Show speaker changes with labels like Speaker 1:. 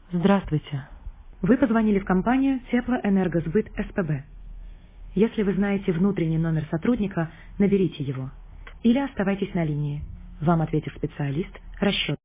Speaker 1: Здравствуйте. Вы позвонили в компанию Теплоэнергосбыт СПБ. Если вы знаете внутренний номер сотрудника, наберите его. Или оставайтесь на линии. Вам ответит специалист расчет.